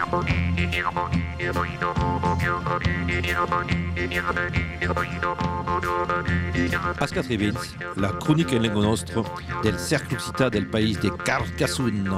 Ascatrevins, la chronique en lingua nostra del cercle occità del país de Carcassonne.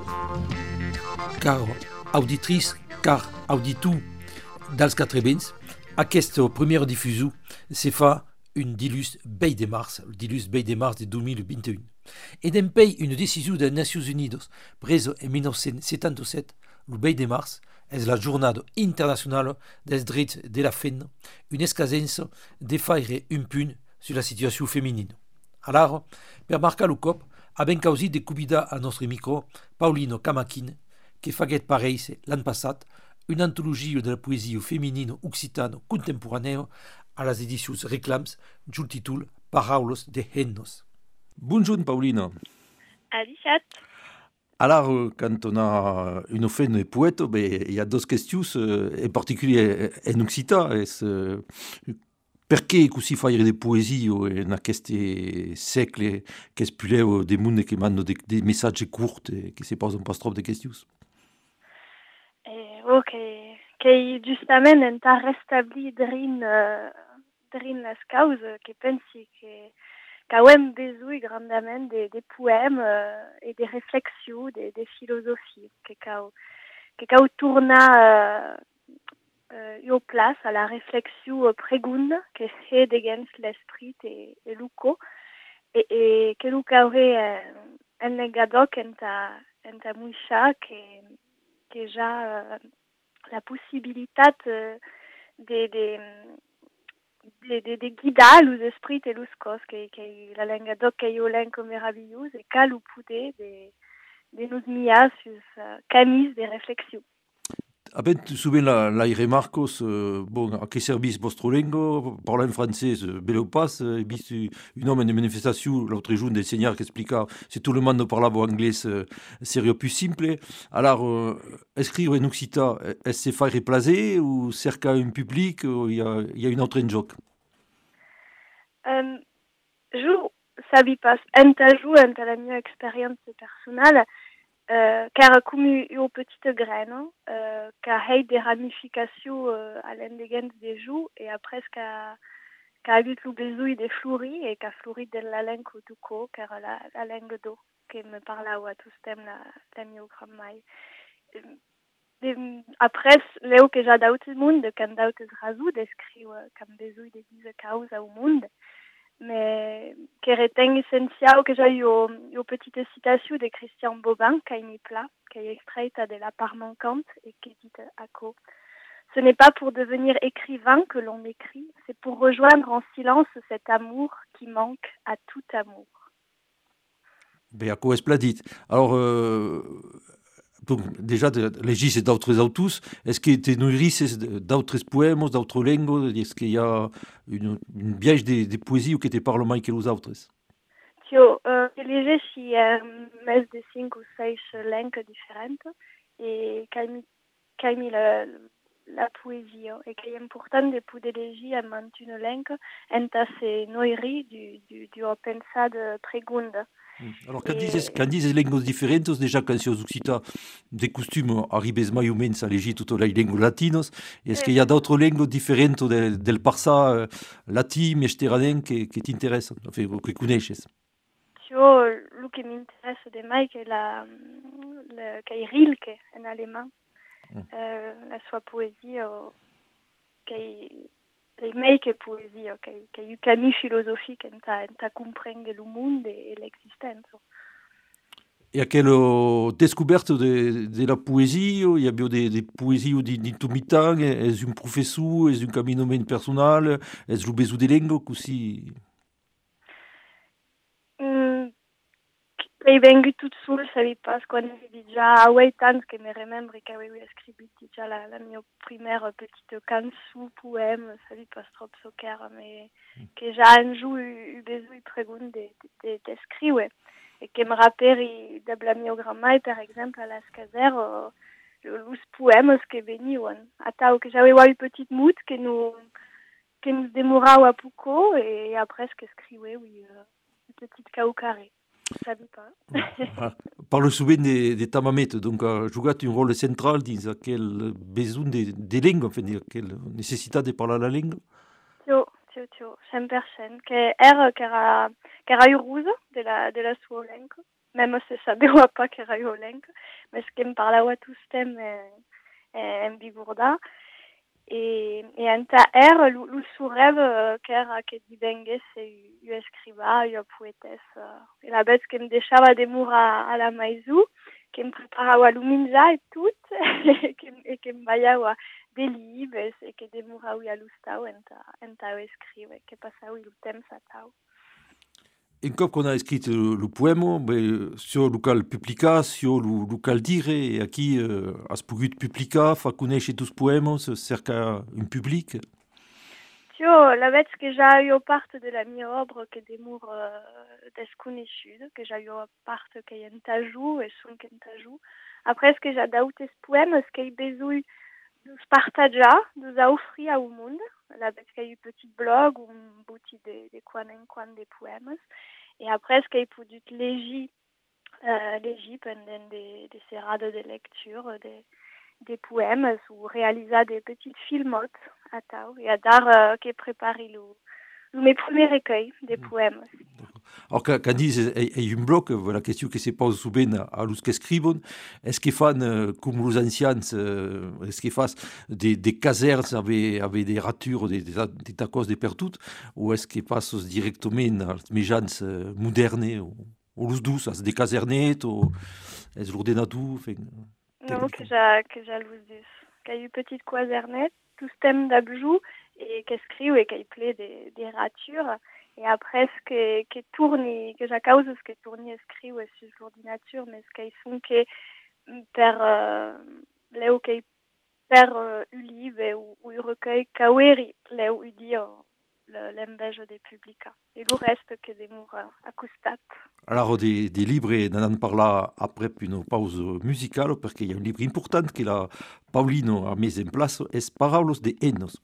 Car auditrice, car auditu dels Catrevins, aquesta première diffusion se fa une dilus Bay de mars, le dilus Bay de mars de 2021. Et d'un pays une décision des Nations Unies prise en 1977, le Bay de mars, est la journée internationale des droits de la femme, une escasence de faire un punt sur la situation féminine. Alors, per marcar le cop, a ben causi de convidar à notre micro Paulino Camaquin, qui faguet pareil l'an passat, une anthologie de la poésie féminine occitane contemporanée à les éditions Reclams, du titre Paraules de Hennos. Bonjour Paulino. Alichat. Alors, quand on a une femme poète, il y a deux questions, en particulier en occitan. Perché così fare di poesia in questi secoli che spuleu dei mondi che mandano dei messaggi corti che si posano pas trop de questions? Che giustamente enta restabli drin las causes che pensi che avem besoin grandament des poèmes et des réflexions, des philosophies que cau tourna au place à la réflexion prégunde que fait degens l'esprit et luco et que lu caurait en legadoc enta muicha que ja la possibilité de guidar los esprits et los cos que la lenga doc que yo lenco meravilleux et cal ou poudé de nos mias sus camis de réflexion. Ben, souvent l'aire Marcos, bon, a que service vostro lengo, parlant français, bello pas, he visto un homme de manifestation l'autre jour d'enseigner qui explica si tout le monde parlava anglais, serait plus simple. Alors, écrire en occitan, est-ce que faire plaisir ou cerca un public ou il y a une autre en joc? Je sabi pas, enta la mia expérience personnelle, car comme une petite graine, car a des ramifications à l'endegens des joues et après qu'a eu le besoin de fleurir et qu'a fleuri de la langue du co, car la langue d'eau qui me parle à tout ce thème la mia grammai. Après, léo que j'ai d'autres monde, quand d'autres razou d'escrire comme besoin de diese causes au monde. Mais qui retient essentiel que j'ai eu aux petites citations de Christian Bobin, qui est plat, qui est extraite de La part manquante et qui dit à co. Ce n'est pas pour devenir écrivain que l'on écrit, c'est pour rejoindre en silence cet amour qui manque à tout amour. Ben, à quoi est-ce alors, déjà, légis et d'autres autos, est-ce que tu nourrisses d'autres poèmes, d'autres langues? Est-ce qu'il y a une biège de poésie ou que tu parles moins que les autres? Tio, léger si mes de 5 ou 6 langues différentes et qu'il la poésie et qu'il est important de pouvoir léger à une langue enta se noiri du pensade pregunde. Alors, quand dices langues différentes, déjà, quand c'est aux Occitans, des costumes arrivent mai ou menys à légir toutes les langues latinos, est-ce qu'il y a d'autres langues différentes del parsa latin, méditerranéen, qui t'intéressent, enfin, que connaisses? Tio, ce qui m'intéresse de mai, c'est qu'est Rilke en allemand, la sua poésie, qu'est make poésie, qu'est une camille philosophique, en comprendre le monde et l'existence. Et à quelle découverte de la poésie? Il y a bien des poésies d'intumitant, est-ce un professeur, est-ce un camino personnel, est-ce le besoin des langues aussi? J'ai vengu toute seule, je savais pas ce qu'on avait déjà à Waitan, que me remembre que j'avais écrit déjà la mia première petite cançon, poème, je savais pas trop ce qu'era, mais que j'ai un jour eu besoin d'écrire, et que me rappelle de la mia grammaire, par exemple, à la Scazer, les poèmes que venions. Attends, que j'avais eu une petite moute que nous démourons à Poucault, et après ce que j'écrivais, oui, une petite cao carré. sabi pas. Parle souvent des tamametes, donc jugat un rôle central dans aquel besoin de langue, enfin, aquella necessitat de parlar la langue. Tio, 100%. Que qu'era uruz de la sua lenca, même se sabeva pas qu'era io lenca, mais que em parlava tostem en bigorda. E anta lu surev qu'era que divenguesse u escriva, u poetessa. E la bet que em deixava de mur a la maizu, que em preparava luminja et tout, e que em baiava des libres, e que de mur a lustau enta escrive, que passau il temps a tau. Un cop qu'on a écrit le poème, sur le cal publicar, sur le cal dire, et aquí has pogut publicar, fa conèixer tous poèmes, cerca un public. Tio, la bet que j'ai eu part de la mia obra que demur desconeixuda, que j'ai eu part que y entajou et son que entajou. Après, ce que j'ai dautes poèmes, ce qu'il besoin de partager, de offrir au monde. La bet qu'il y a eu petit blog ou un bouti de coin en coin des poèmes. Et après, ce qu'il peut légir pendant des serrades de lecture, des poèmes ou réaliser des petites filmotes à tau et à dar qui préparé mes premiers recueils des poèmes. Alors, quand dis un bloc, la question qui se pose souvent à los qui écrivent, est-ce qu'ils font comme les anciens, est-ce qu'ils font des casernes avec des ratures, des tacos, des pertutes, ou est-ce qu'ils passent directement aux méjans modernes, ou les douces, des casernettes, ou est-ce l'ordinateur? Non, que j'ai le dis. Qu'il y a eu petite casernette, tout ce thème d'abjou, et qu'escrive et qu'il plaît des ratures. Et après, ce que tourne, que j'ai cause ce que tourne escrive sur l'ordinateur, mais ce qu'ils font que per léo qu'ils per ulive ou recueil kaweri léo udi l'embège des publica. Et le reste que des mours accostat. Alors, des livres, on en parla après une pause musicale, parce qu'il y a un livre important que la Paulino a mis en place, es Paraules de Ennos.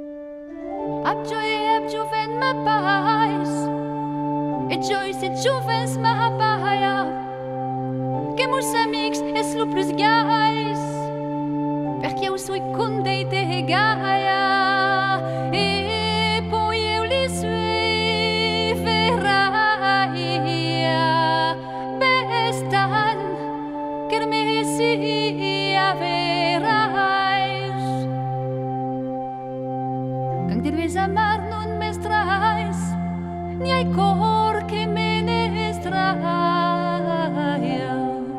Abjuven ma pais, e joy se juvens ma paia, que meus amics es lo plus gais, perché eu sui condeite gaia, e poi eu li sui verraia, bestan, que me sia verais. Quand deves amar non m'estrais, ni ai cor que me n'estraia.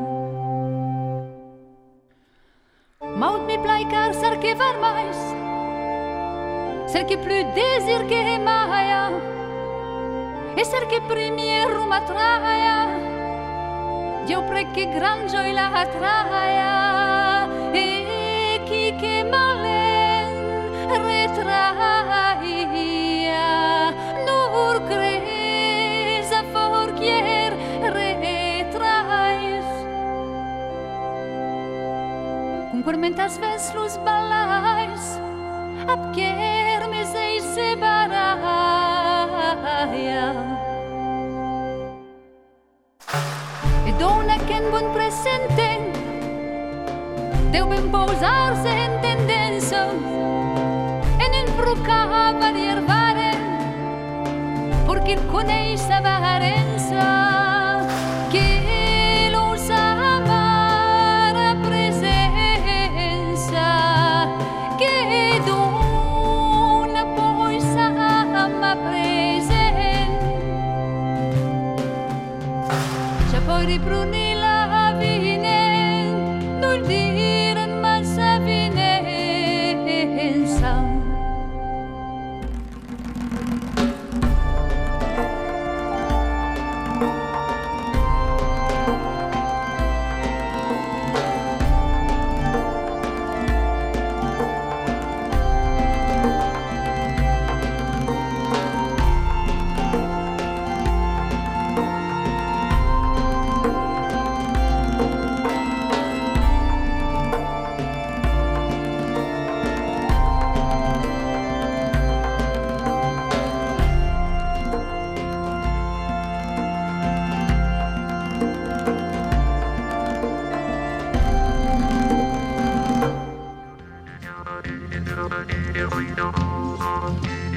Maud mi plaicar ser que var mais, ser que plus désir que maia, e ser que premier rum atraia, Dio prec que gran joy la traia, e qui que malen retraia, nur cres a forquier retrais. Cum quermentas ves los balais, ab kermes ei se baraia. E dona qu'en bon presenten, deu ben posar-se en tendença, en embrucava d'iervaren, porque il coneix sa varença, que los amara presença, que dona poi sa ama present. Ja poi ripruni la vinent, nul diren massa vinenza.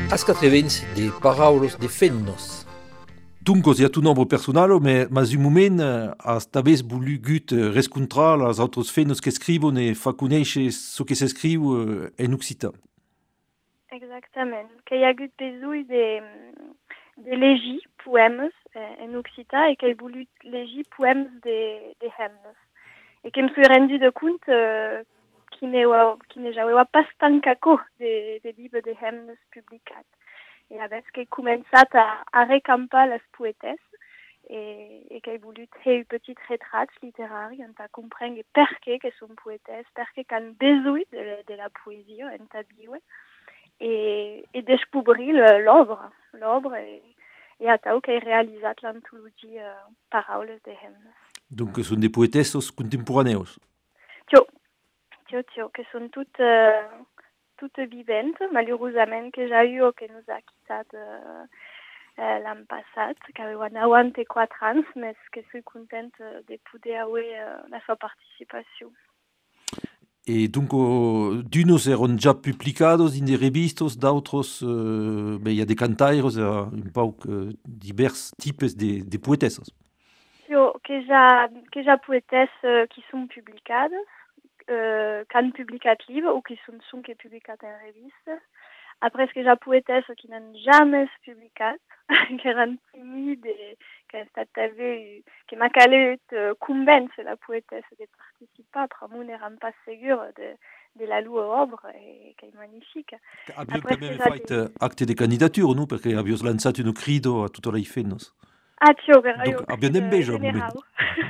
Ascatrevens de paraulos de fennos. Duncos, hi ha tu nombre personal, mas un moment t'avès volgut rescontrar les autres fennos que escrivon e fa conèixer ce que s'escriu en occitan. Exactament. Que hi ha hagut besoin de llegir poemes en occità et que he volut llegir poemes de hemnes. Et que me suis rendu de compte qui ne j'avais pas tant caco de livres de hemnes publicats. Et avec que he començat a recampar les poetes et que he volut fer un petit retrat literari en ta comprendre per què que són poetes, per què han besoin de la poésie en ta viure et descobrir l'obra et a tau que he realitzat l'antologia Paraules de hemnes. Donc són des poetessos contemporaneus. Tio, que són toutes viventes, malheureusament que ja eu que nous ha quittat l'any passat, que aveva 94 anys, mais que suis contente de poder haver la seva participació. Et donc, d'unos eran ja publicados in de revistos, d'autres, hi ha de cantaires, un pauc divers tipes de poetessos. Que ja poetes qui són publicades, que han publicat livres ou qui sont que publicat en revistes. Après, que hi ha poetes qui n'han jamais publicat, que eren timides, que m'ha calut convèncer la poetessa de participar, però mon n'eren pas segurs de la lua obra, que és magnifica. Abbiamo també fet acte de candidatura, no? Perché abbiamo lanciato un crido a tutte le fennos. Tio, donc abbiamo enveja al moment.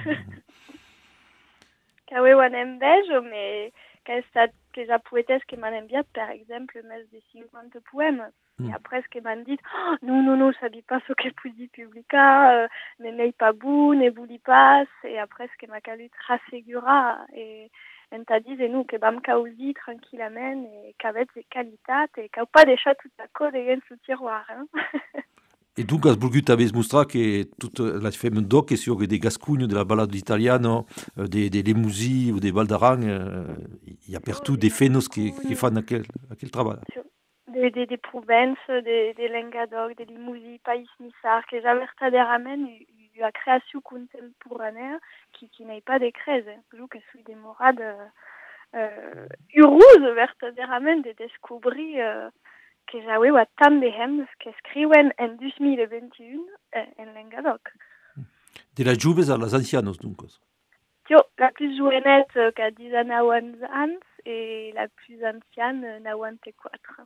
Que aveu un enveja, mais que hi ha poetes que m'han enviat, per exemple, més de 50 poemes. Et après, que m'han dit, non, sabia pas ce que podia publicar, ne m'ei pas bon, ne volia pas, et après, que m'ha calut rassegurar, et en t'a dit, nous, que vam causi tranquil·lament, et qu'avets de qualitat, et qu'au pas deixat tot la cosa dins el tiroir. Et donc, has volgut també mostrar que toutes les femmes doc que sur des Gascognes, de la balade italiano, des Limousis ou des Val d'Aran, il y a partout des fennos qui font aquel travail. Des Provences, des Languedoc, des Limousis, Pays Nissar, que ja verdaderament la création contemporanea qui n'est pas de crèse. Je que suis demorade heureuse verdaderament de découvrir que j'avais tant de hemnes que escriuen en 2021 en Languedoc. De las joves a las ancianos, donc. Tio, la plus jovenette qui a 19 ans et la plus ancienne 94.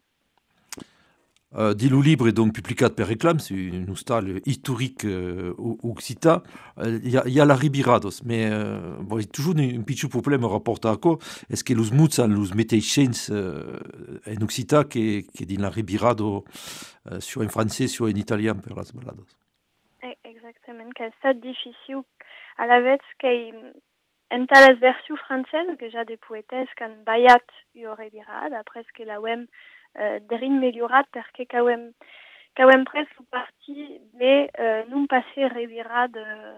Dilu libre donc publicat per Reclam, c'est une hostal historique occitan. Il y a la Ribirados, mais bon, il y a toujours un petit problème rapport à quoi. Est-ce que los muts los meteixens en occitan que din la Ribirado sur en français, sur en italien per las balados? Exactement, que c'est difficile. À la vez que en tales versions françaises que j'ai des poétesses qui ont bayat io Ribirad, après que la wem d'erin meliorat perché qu'auem pres parti de non passer revirad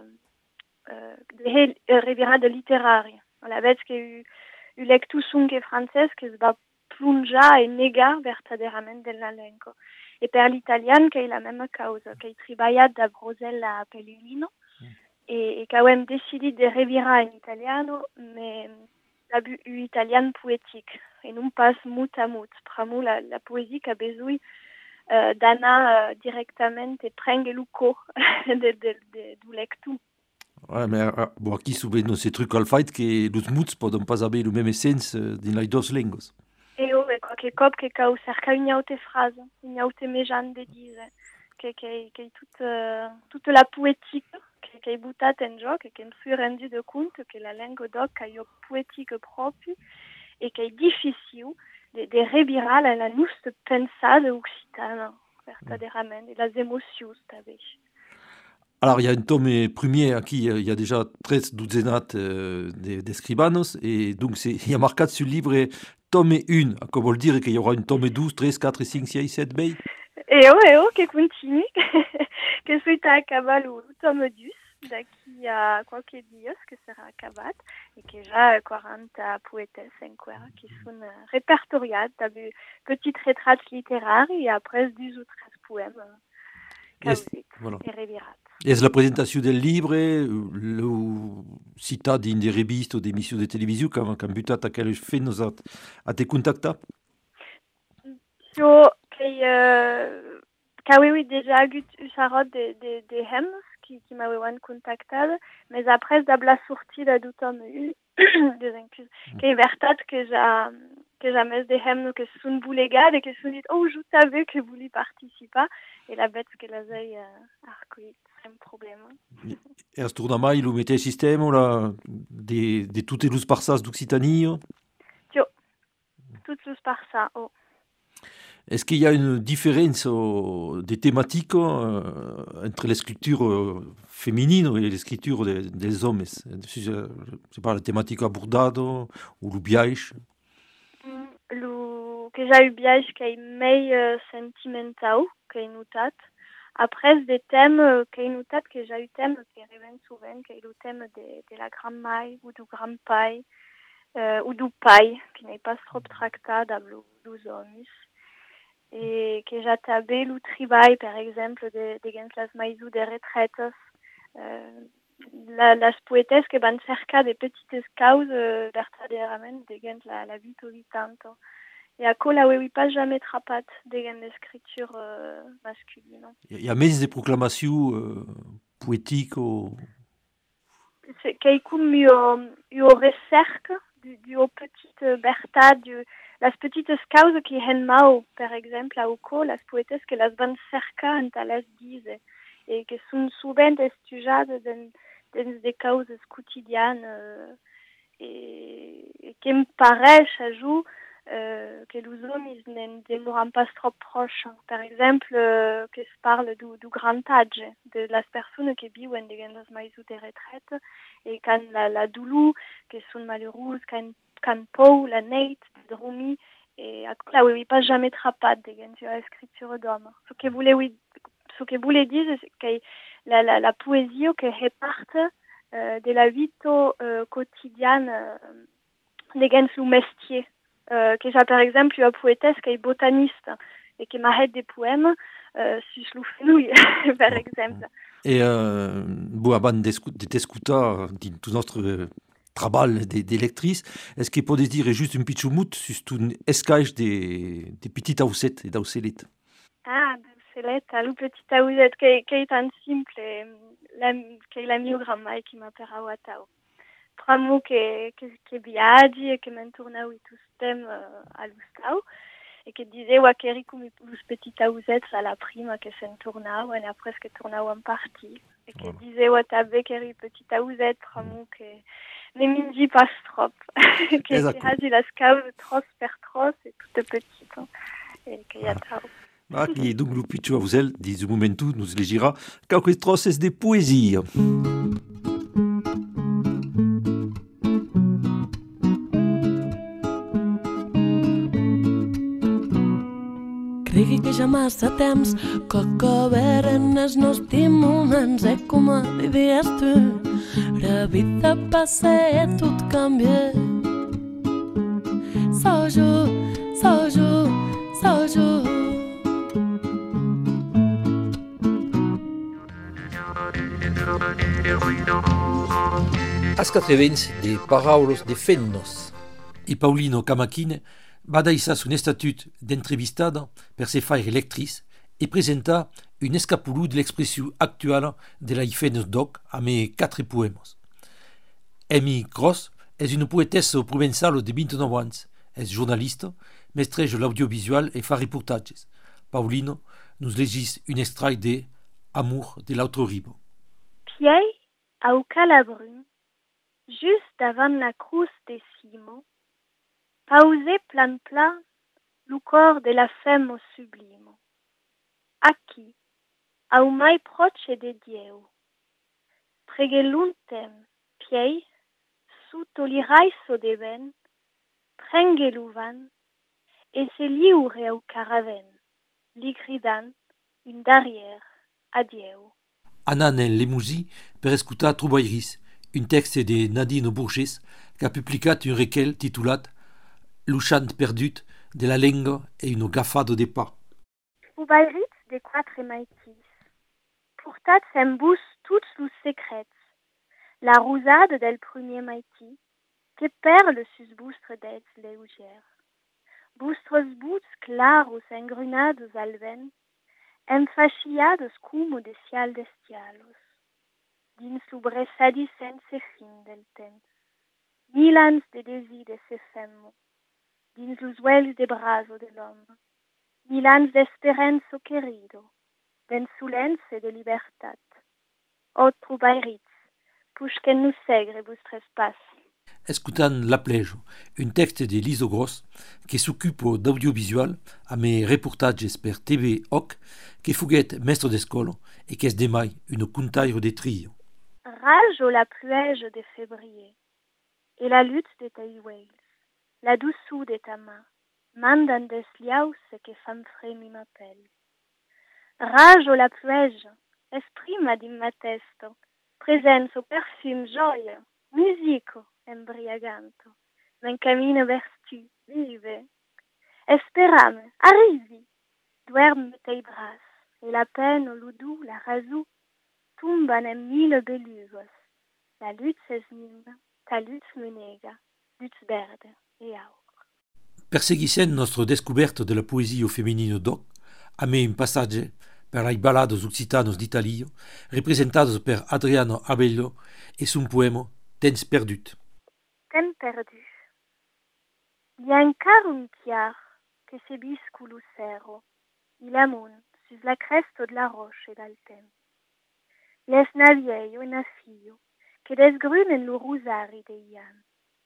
literari. A la vez que u lectus unque francès que es va plonjar e negar verdaderament de la lengua. E per l'italian que è la même causa, que he treballat da Brosella a Pellegrino e qu'auem decidit de revirar en italiano, mais l'italian poétique et non pas mot à mot. Pramo la poésie qui a besoin d'anar directement et prendre le cours du lecture. Ouais, mais bon, aquí souvent ces trucs al fait que les mots poden pas avoir le même sens dans les deux langues. Et qualche cop que cau cerca une autre phrase, une autre méjane de dire que toute la poétique qui est buttat en joc et que me suis rendu de compte que la langue doc a une poétique propre et qui est difficile de revirar la nostra pensada occitana, verdaderament, et les émotions, també. Alors, il y a un tome premier qui il y a déjà 13 douzenat d'escribanos, et donc il y a marqué sur le livre tome 1, comme veut dire qu'il y aura un tome 12, 13, 4, 5, 6, 7, bei. Et que continue, que suite à acabar le tome 10, daqui a qualche dias, que serà acabat, e que ja 40 poetes enquera, qui són repertoriats, d'abu petits retrats littéraires, et après 10 ou 13 poèmes causit voilà. e revirats. És la presentació del llibre, l'heu citat dins de revistes o d'emissions de televisió que han butat aquelles feines a te contactar? Jo, que oui, déjà hagut usarot de hems qui m'aveuen contactat, mais après d'abla sortida du tom que veritat que ja més de hems que són volegats et que són dit, oh, je savais que voulez participar, et la bête que les ai arcuit, sem problema. E has tornat mai el mateix sistema de totes les parças d'Occitanie? Jo, tots els parças, oh. Est-ce qu'il y a une différence des thématiques entre l'escriture féminine et l'escriture des hommes? C'est pas la thématique abordada ou le biaix? Que ja eu biaix que hi mei sentimental, que he notat. Après, des thèmes que he notat, que ja eu thèmes que arriben souvent, que le thème de la grand-mère ou du grand-pai, ou du pai, qui n'est pas trop tractat amb els homes. Et que ja també le treball, per exemple, de les maisons de retraites. Les poetes que van cercar de petites causes verdaderament de la vita tanto. Et à quoi la oui pas jamais trapat de l'écriture masculine. Il y a même des proclamations poétiques C'est comme mieux recerca du petite Bertha, les petites causes qui hen mau, par exemple, à Oko, les poétesses que les van cerca en les disent, et que sont souvent estujades dans des causes quotidiennes, et qui me paraît, j'ajoute, que les hommes ne demeurent pas trop proches. Par exemple, que se parle du grand âge, de les personnes qui vivent dans les maisons de retraite, et quand la doulou, qui sont malheureuses, quand Paul, la Nate, Drumi, et là, oui, pas jamais trapat de l'écriture d'homme. Ce que voulait dire, c'est que la poésie qui réparte de la vie quotidienne de gens métier. Que j'ai par exemple une poétesse qui est botaniste et qui m'arrête des poèmes sur le fenouil, par exemple. Et avant de t'écouter dans tout notre travail d'électrice, est-ce qu'il peut dire juste un petit mot sur un escage des petites aussettes et d'ausselites? Ah, d'ausselites, le petit ausette qui est tan simple, qui est la mia grand-mère qui m'appelle à Watao. Pramo che viaggi e che m'entournau i tustem a l'ustau e che diceva che eri come los petit ausets a la prima che s'entournau e après che tornau en parti e che diceva també che eri petit auset pramo che ne mingi pas trop che hagi las causes tros per tros e tutte petite e che ja tau. Qui donc le petit auset dis momentu nous legira quelques trosses de poésie. Cregui que ja massa temps que acabaren els nostres moments e com diries tu la vida passa e tot canvia. Sou jo, sou jo, sou jo. Als catrevents de paraules de fennos. I Paulino Camachine va deixar son estatut d'entrevistada per se faire lectrice et presenta un escapulou de l'expression actuelle de la Ifenes Doc a mes 4 poèmes. Amy Cross est une poétesse provençale de 29 ans, est journaliste, mestrege l'audiovisual et fa reportages. Paulino nous légit un extrait de Amour de l'autre rive. Pied au Calabrun, juste avant la crousse des ciments, pausé plan le corps de la femme au sublime. Aqui, au mai proche de Dieu, pregue l'untem, piei, sotto l'iraiso de ven, prenge l'uvan, et se liure au caraven, li gridant, une derrière, adieu. Anan en Lemousi per escutar Trubairis, un texte de Nadine Bourges qui a publicat un requel titulat L'uxant perdut de la lengua e un gafado de pa. Trubairis de quatre maitis. Portats en bus tots los secrets. La rosade del premier maiti, que perle sus bustre d'els leugers. Bustres buts claros engrunados al vent, enfaxiados como de cial d'estialos. Dins l'obressadi sense fin del temps. 1000 ans de desir de se femmo, dins los uells de braso de l'homme. 1000 ans d'esperanzo querido, d'insolència de libertat. O Trubairis, puixquen nos segre vostres pas. Escutant La Plage, un texte de Liso Gross qui s'occupe d'audiovisual a mes reportatges per TV Hoc qui fuguet mestre d'escola et qui es demai une contaire de trio. Rage o la pluège de février, et la lutte de tes whales, la douceur de ta main, mandan des liaus que fan fremi m'appelle. Rage o la pluège, esprima di ma testo, presenzo perfume gioia, musico embriaganto, m'encamina vers tu, vive. Esperame, arrivi, duerme tei bras, et la peine, l'udou, la razou, tumban en 1000 belugos. La lutte s'esmina, ta lutte me nega, lutte verde et aur. Perseguissent notre découverte de la poésie au féminino doc, a me un passage per ai balados occitanos d'Italia, representados per Adriano Abello et son poème Temps perdut. Temps perdu. Il y a encara un chiar que se biscu lucero, il amunt, sus la cresta de la roche dal temps. Les navieio e na fio, que desgrunen lo rosari de Ian.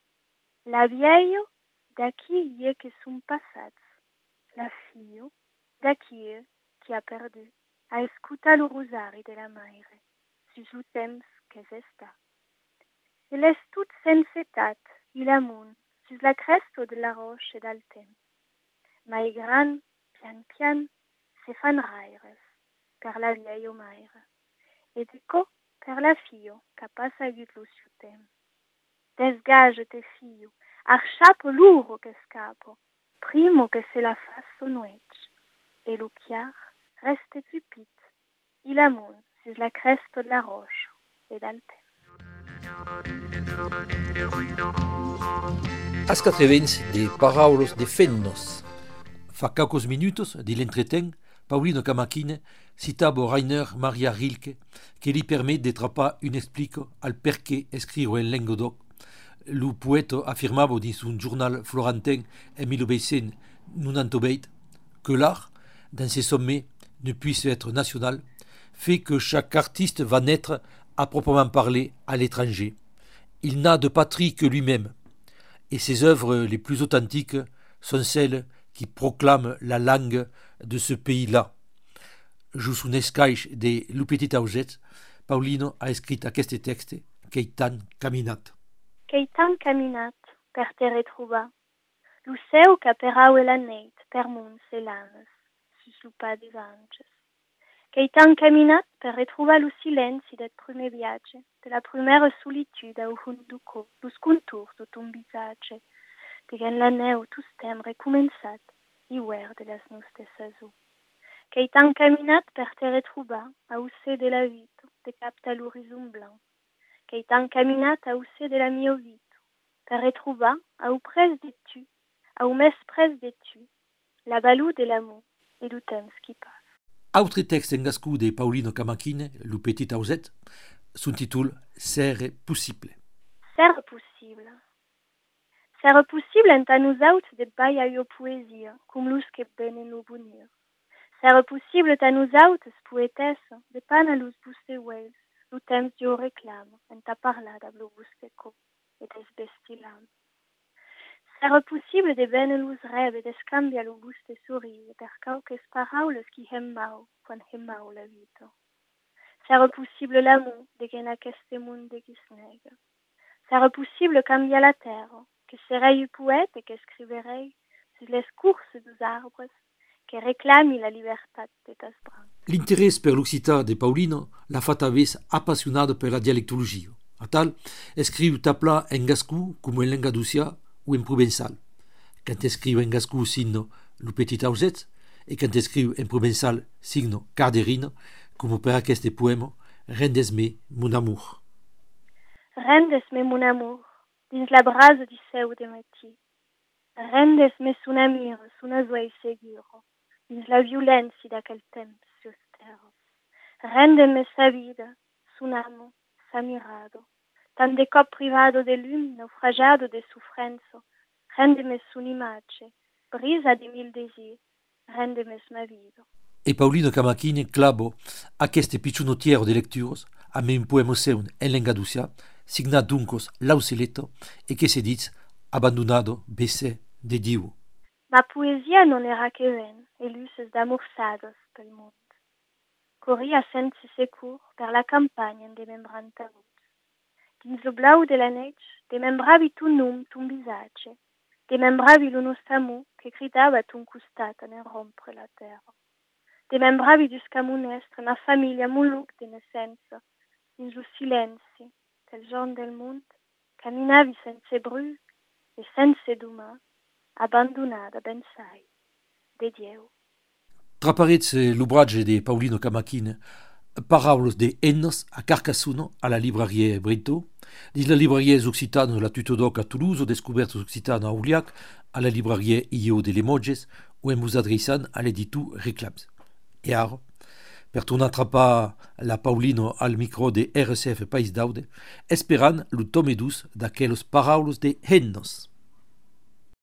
La vieio, d'aquí y que son passats. La fio, d'aquí qui a perdu, a escutar lo rosari de la maire, sus lo temps que s'està. Il est tout sense tat, il amunt, sus la cresta de la roche dal temps. Mai gran, pian pian, se fan raires, per la vieio maire. Et deco per la fio, ca passa agut lo suo tem. Desgage te fio, archapo luro che scapo, primo che se la fa sonuec. E lo chiar reste tupit, il amunt, sus la cresta de la roche et dal tem. Ascatrevens de paraulos de fennos. Fa caucos minutos di l'entretien, Paulino Camachine citava Rainer Maria Rilke che gli permet de trapar un explico al perché escrire en lengua doc. Lo poeta affirmava dins un journal florentin en 1998 que l'art, dans ses sommets, ne puisse être national, fait que chaque artiste va naître à proprement parler à l'étranger. Il n'a de patrie que lui-même, et ses œuvres les plus authentiques sont celles qui proclament la langue de ce pays-là. Jus un escaix de Lu Petit Auget, Paulino a escrit aquest texte qu'ei tan caminat. Qu'ei tan caminat per te retrubar, lo seu ca perau e la neit per munts e lanes, sus lo pas des anges. Qu'ei tan caminat per retrubar lo silenci del primer viatge, de la primera solitude au hunduco, los contours de ton visage, de gen la neu tus tem recomenzat, i uer de las nostres sazó. Qu'ei tan caminat per te retrubar, a usse de la vito, de capta l'horizon blanc. Qu'ei tan caminat a usse de la mio vito, per retrubar, a u pres de tu, a u mes pres de tu, la balou de l'amour et du temps qui passe. Autre texte en gascú de Paulino Camachine, Lu Petit Auget, son títol Serre possible. Serre possible. Serre possible en ta nous out de bai a io poesia, cum lus que benen lo bonir. Serre possible ta nous out poetessa, de pan a lus buste wels, lo temps dio reclam, en ta parlada blo buste co, et des bestilam. Serre possible de benen lus rebe, de scambia lo buste sorrise, per cauques paraules qui hemmau, quan hemmau la vita. Serre possible l'amour, de gen aquest mund de gisnega. Serre possible cambia la terre, que serei poète et qu'escriverei sur les courses dos arbres, che reclami la libertà de tas brancs. L'interès per l'occitan de Paulino l'ha fatto aves appassionato per la dialectologia. A tal, escriu tapla en gascou come en Languedocia o en provençal. Quand escriu en gascou signo lo petit auset e quand escriu en provençal signo carderino, come per aquest poema Rendes-me mon amour. Rendes-me mon amour, dins la brasa di seu de matí. Rendes-me son amir, son azuei seguro, dins la violència d'aquel temps austero. Rendeme sa vida, son amo, sa mirado, tan de cop privado de lum, naufragado de sufrenzo. Rendeme son imatge, brisa de mil desir, rendeme ma vida. E Paulino Camachini clabo aquest piccionotiero de lecturas a me un poema seu en Languedocia, signat duncos Lauseleto e che se diz Abandonado bese de Diu. Ma poesia non era che ven, e luces d'amorçados pel mond. Corria sense secur per la campagna de membrant tabuts. Dins lo blau de la neig, demembravi tu nom, ton visatge, demembravi lo nostre amor che gridava a ton costat en rompre la terra. Demembravi dus camunestre, ma famiglia moluc de naissença, dins lo silenci, del jorn del mond, caminavi sense bru e sense duma, abbandonada ben sai, de Dieu. Traparets l'ouvrage de Paulino Camachini, Paraules de Ennos a Carcassonne a la librarie Brito, dins la librarie Occitane de la Tutodoc a Toulouse, Descobertes Occitane a Auliac, a la librarie IO de Limoges, ou en vous adreçant a l'editu Reclams. E ara, per tornar a atrapar la Paulino al micro de RCF País d'Aude, esperant lo tome dus d'aquelos Paraules de Ennos.